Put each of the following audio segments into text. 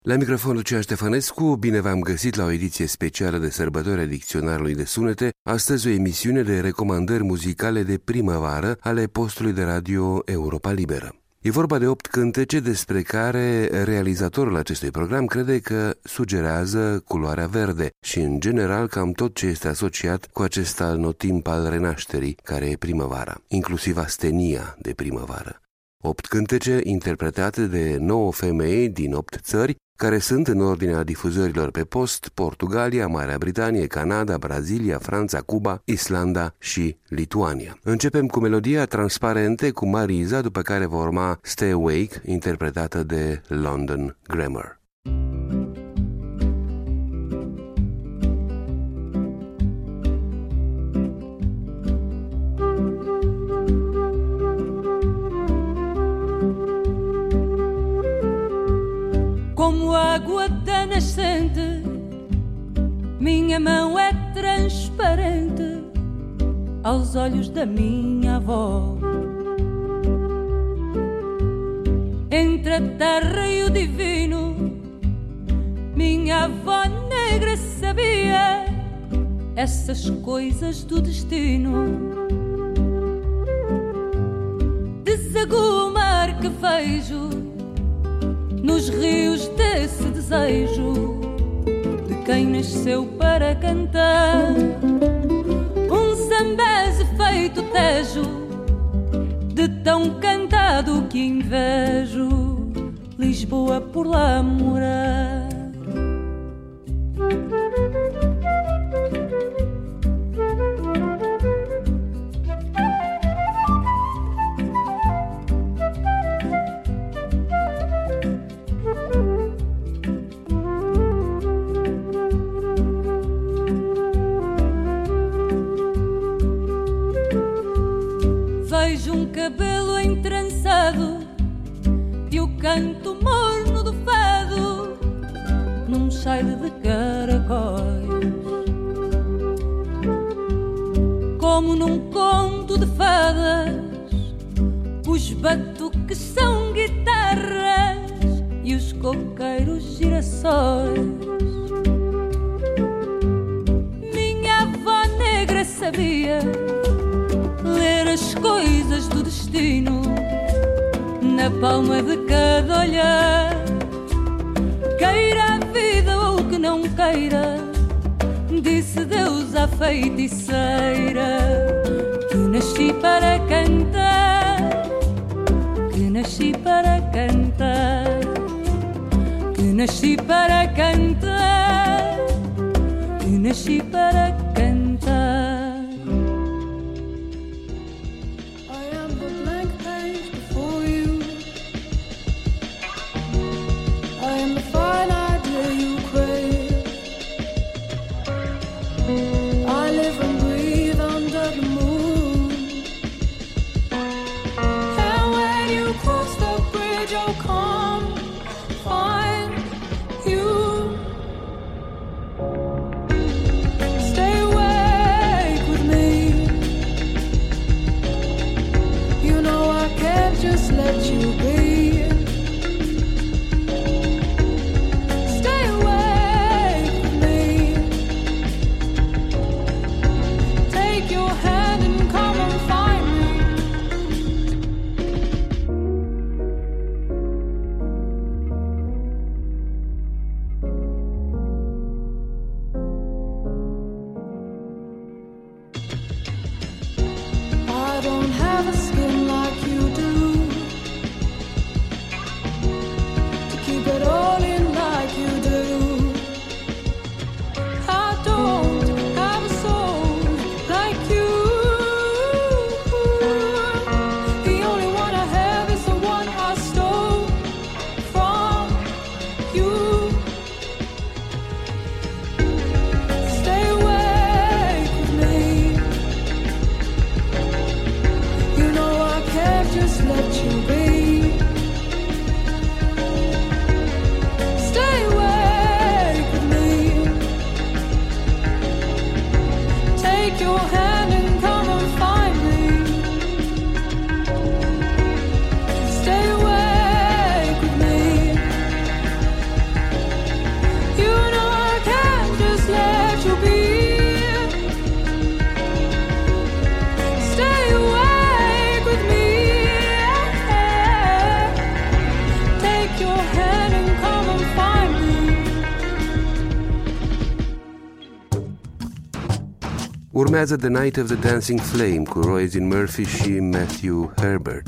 La microfon Lucian Ștefănescu, bine v-am găsit la o ediție specială de sărbători a Dicționarului de Sunete, astăzi o emisiune de recomandări muzicale de primăvară ale postului de radio Europa Liberă. E vorba de 8 cântece despre care realizatorul acestui program crede că sugerează culoarea verde și, în general, cam tot ce este asociat cu acest anotimp al renașterii, care e primăvara, inclusiv astenia de primăvară. 8 cântece interpretate de 9 femei din 8 țări, care sunt în ordinea difuzărilor pe post: Portugalia, Marea Britanie, Canada, Brazilia, Franța, Cuba, Islanda și Lituania. Începem cu melodia Transparente cu Marisa, după care va urma Stay Awake, interpretată de London Grammar. Como água da nascente, minha mão é transparente aos olhos da minha avó. Entre a terra e o divino, minha avó negra sabia essas coisas do destino. Desaguo o mar que vejo nos rios desse desejo de quem nasceu para cantar. Zambeze feito tejo, de tão cantado que invejo Lisboa por lá morar. Vejo cabelo entrançado e o canto morno do fado num cheiro de caracóis. Como num conto de fadas, os batuques são guitarras e os coqueiros girassóis. Minha avó negra sabia ler as coisas do destino na palma de cada olhar. Queira a vida ou que não queira, disse Deus à feiticeira, que nasci para cantar, que nasci para cantar, que nasci para cantar, que nasci para cantar. Urmează The Night of the Dancing Flame cu Roisin Murphy și Matthew Herbert.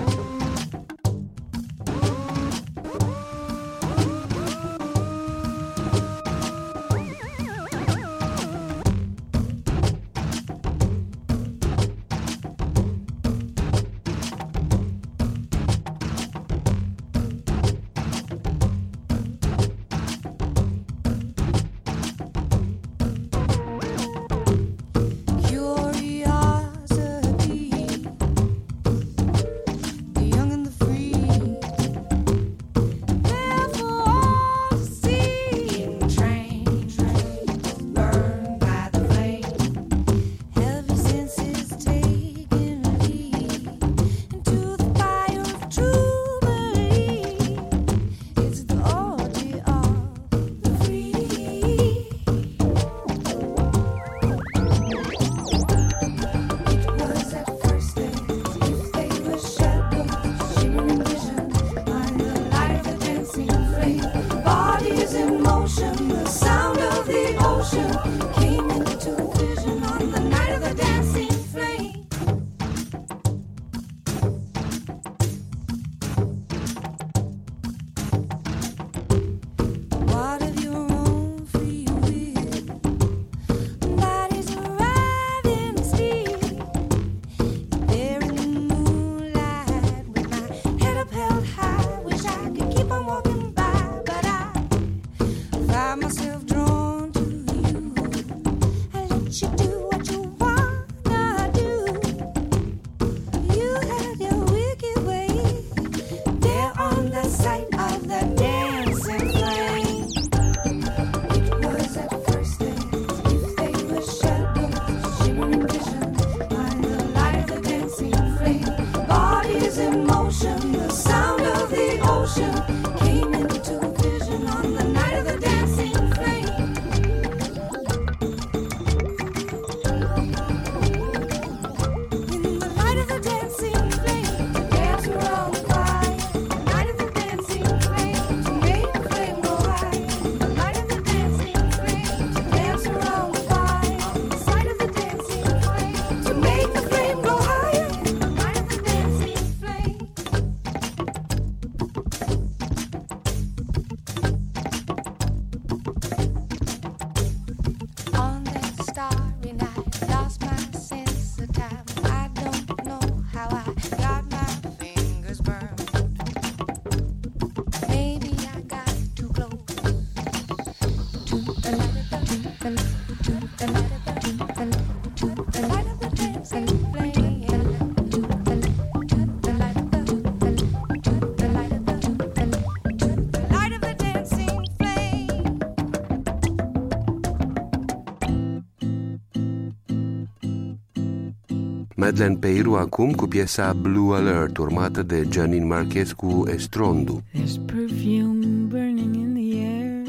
Madeleine Peyroux acum cu piesa Blue Alert, urmată de Janine Marquez cu Estrondu. There's perfume burning in the air,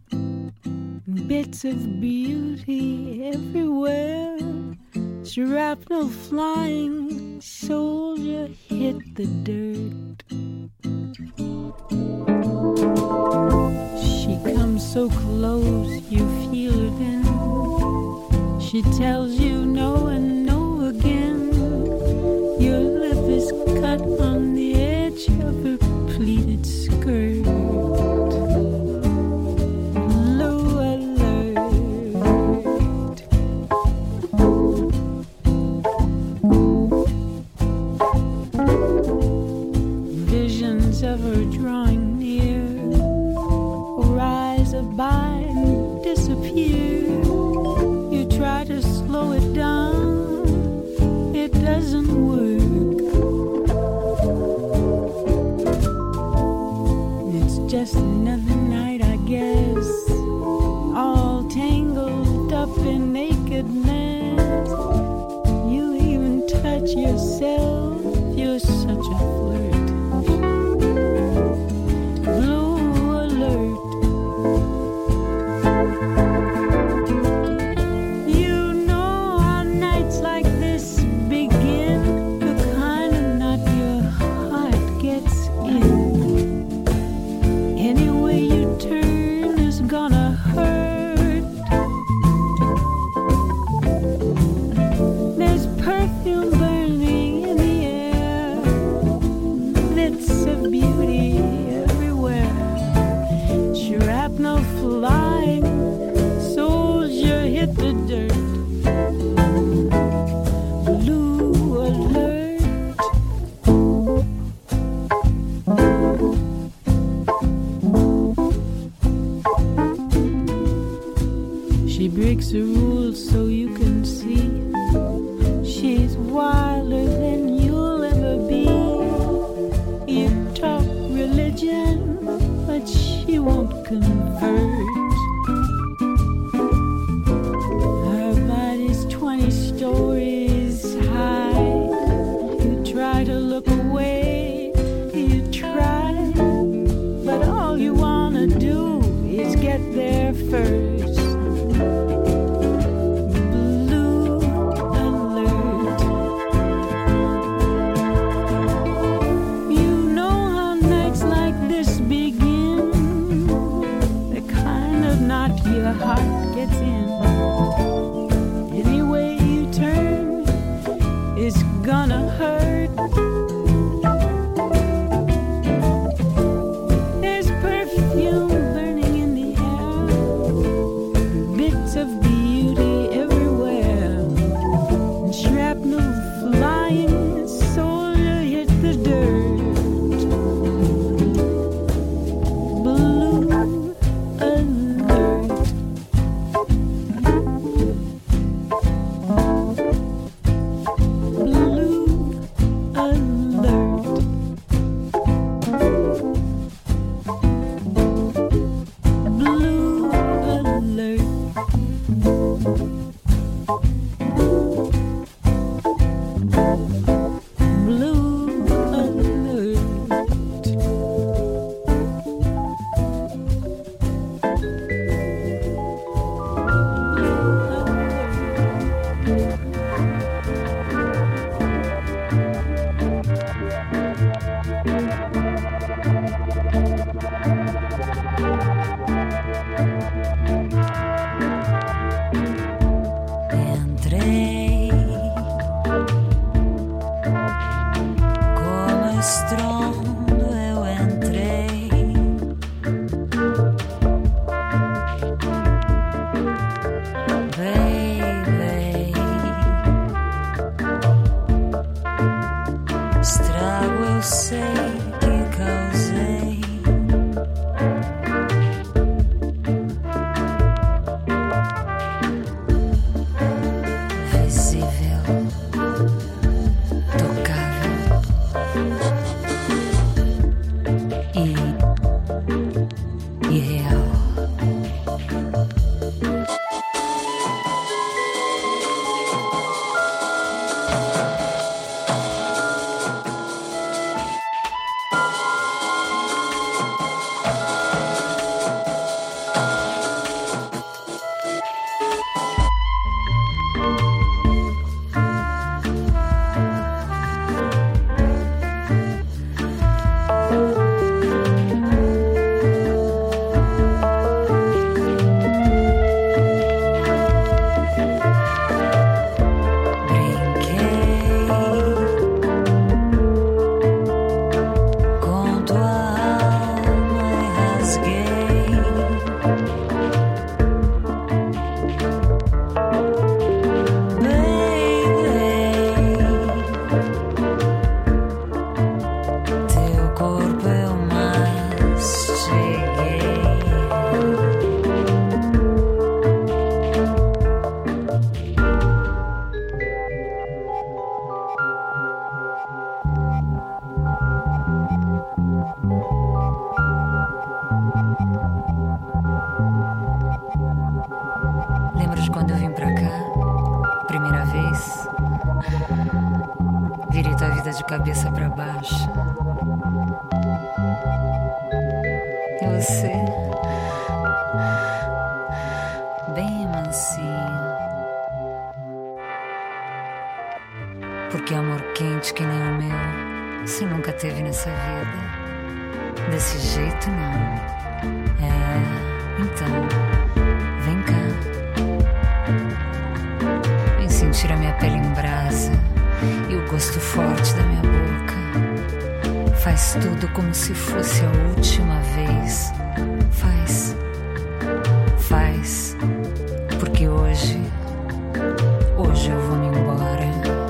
bits of beauty everywhere, shrapnel flying, soldier hit the dirt. She comes so close, you feel her then, she tells you no and no again. Your lip is cut on the edge of her pleated skirt. Blue alert. Visions of her drawing near rise up by and disappear. You try to slow it down, it doesn't work. It's just another night, I guess, all tangled up in nakedness. You even touch yourself, you're such a flirt. Blue alert. shrapnel flying, soldier hit the dirt. Blue alert. She breaks the rules so you can see. She's wilder than you'll ever be. You talk religion, but she won't convert. Her body's 20 stories high. You try to look away, you try, but all you wanna do is get there first. Your heart gets in. Any way you turn, it's gonna hurt. There's perfume burning in the air, bits of beauty everywhere, and shrapnel flying, soldier hit the dirt. De cabeça pra baixo. E você, bem mansinho. Porque amor quente que nem o meu, você nunca teve nessa vida. Desse jeito não. Então, vem cá. Vem sentir a minha pele em brasa e o gosto forte da minha boca. Faz tudo como se fosse a última vez. Faz hoje eu vou-me embora.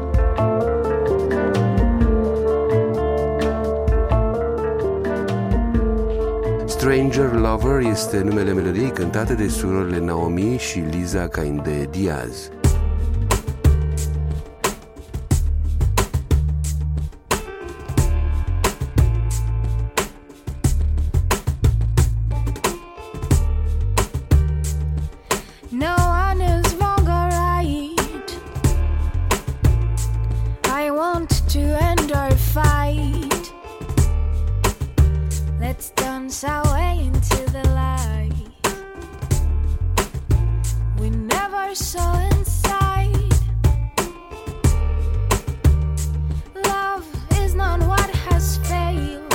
Stranger Lover este numele melodiei cântate de surorile Naomi și Liza Cainde Diaz. No one is wrong or right. I want to end our fight. Let's dance away into the light we never saw inside. Love is not what has failed.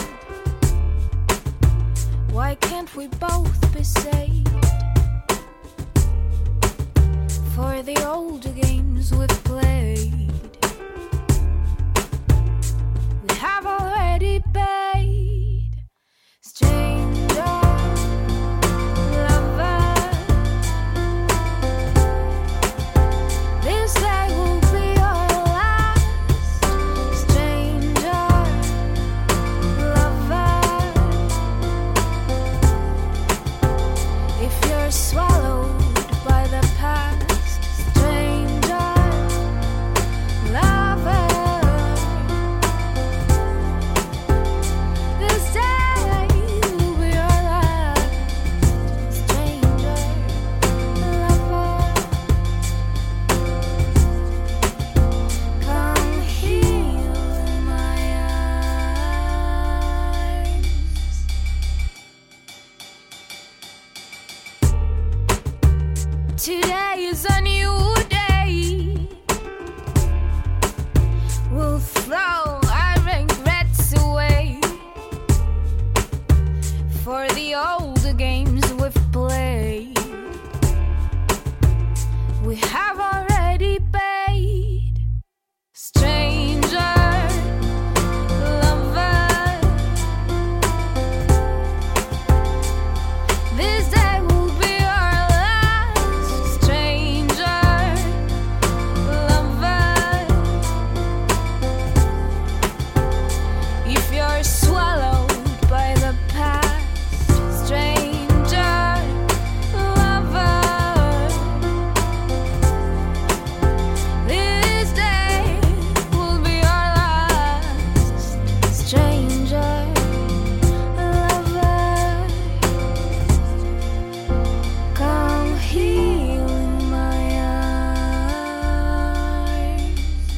Why can't we both be saved for the old games we've played? We have already paid. Stranger, lover, this day will be our last. Stranger, lover, if you're swallowed by the past. Stranger, lover, this day will be our last. Stranger, lover, come heal my eyes. Today is a new day. We'll throw our regrets away for the old games we've played. We have already paid. Stranger, lover, this day will be our last. Stranger, lover, if you're swallowed by the past. Stranger, lover, this day will be our last. Stranger, lover, come heal my eyes.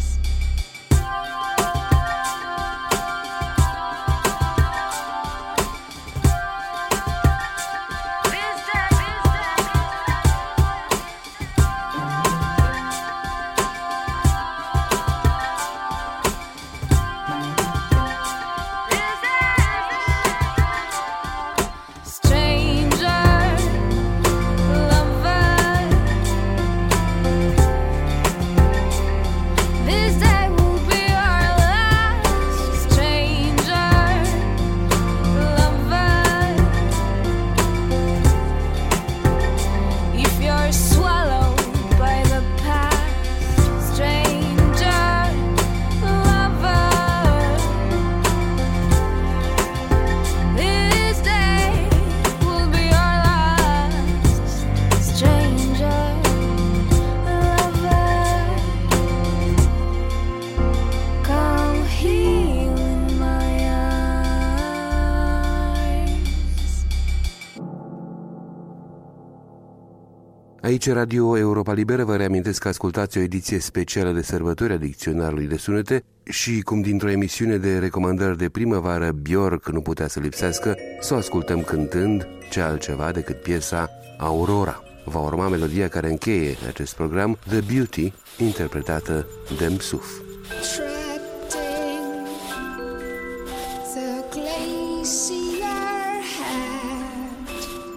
Stranger, lover, this day will be our last. Stranger, lover, if you're swallowed by the past. Stranger, lover, this day will be our last. Stranger, lover, come heal my eyes. Aici Radio Europa Liberă, vă reamintesc că ascultați o ediție specială de sărbători a Dicționarului de Sunete și cum dintr-o emisiune de recomandări de primăvară Björk nu putea să lipsească, să o ascultăm cântând ce altceva decât piesa Aurora. Va urma melodia care încheie acest program, The Beauty, interpretată de Msuf. Treading the glacier head,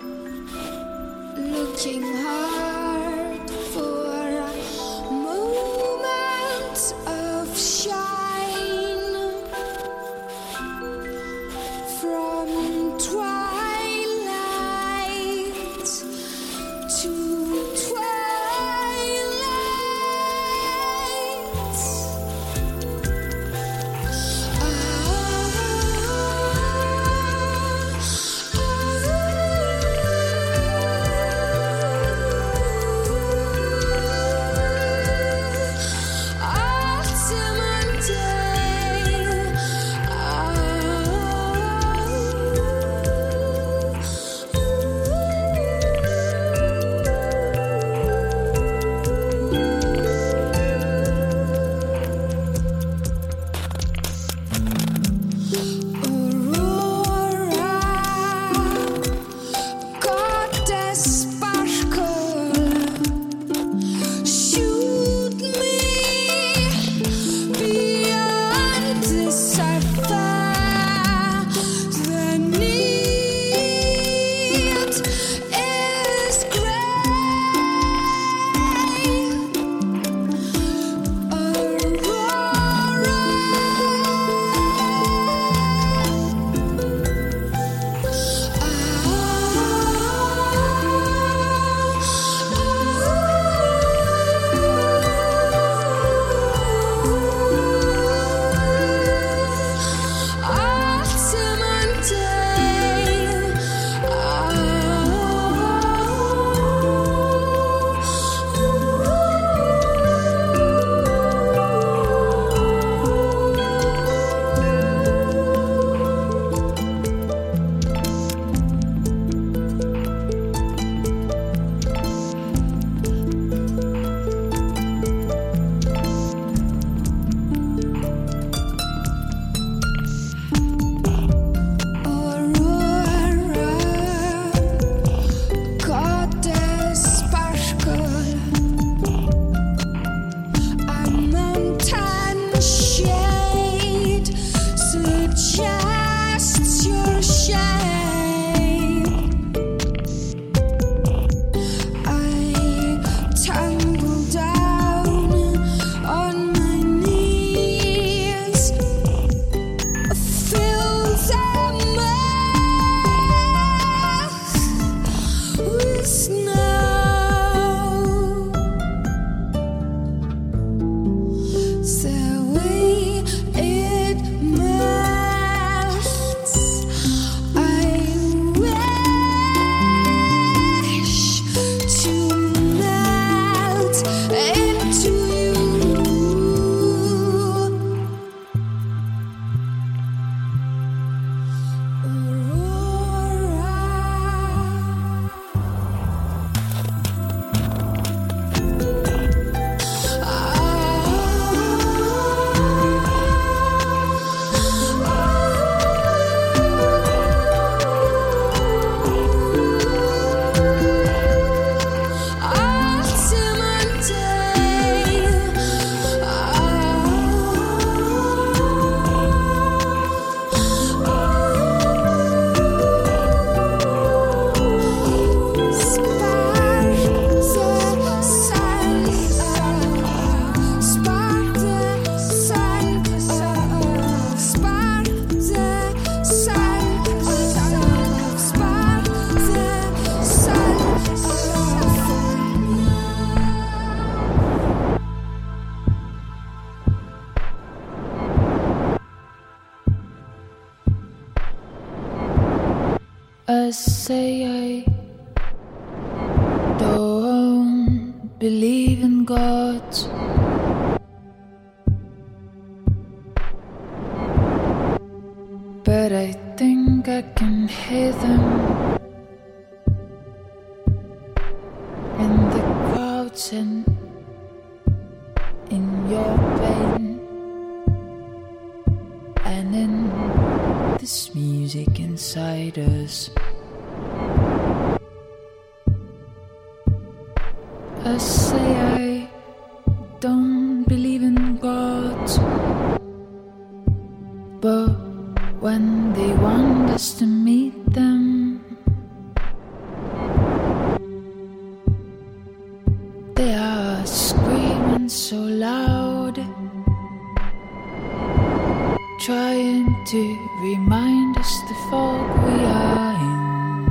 looking hard for a moment of shine from twilight to twilight. I say I don't believe in God, but I think I can hear them in the crowds and in your pain and in this music inside us. I say I don't believe in God, but when they want us to meet them, they are screaming so loud, trying to remind us the fog we are in.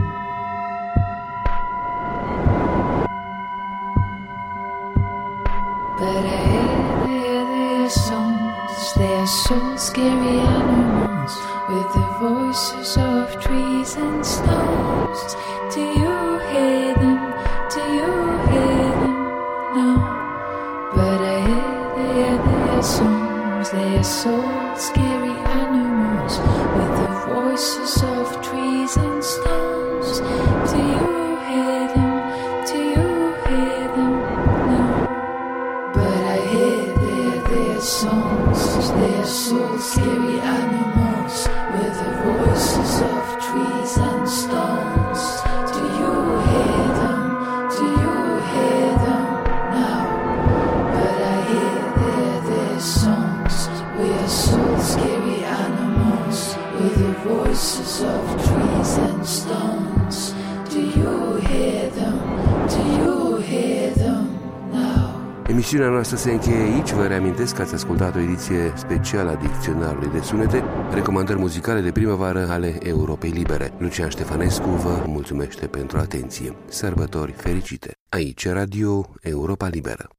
But I hear their songs, they are so scary animals with the voices of trees and stones. Do you hear them? Do you hear them? No. But I hear their songs, they are so scary animals with the voices of trees and stones. Do you hear them? Do you hear them? No. But I hear their songs, they are so scary animals with the voices of trees and stones. Do you hear them? Do you hear them now? But I hear their songs, we are so scary animals with the voices of trees and stones. Do you hear them? Do you hear them now? Emisiunea noastră se încheie aici. Vă reamintesc că ați ascultat o ediție specială a Dicționarului de Sunete, recomandări muzicale de primăvară ale Europei Libere. Lucian Ștefănescu vă mulțumește pentru atenție. Sărbători fericite! Aici Radio Europa Liberă.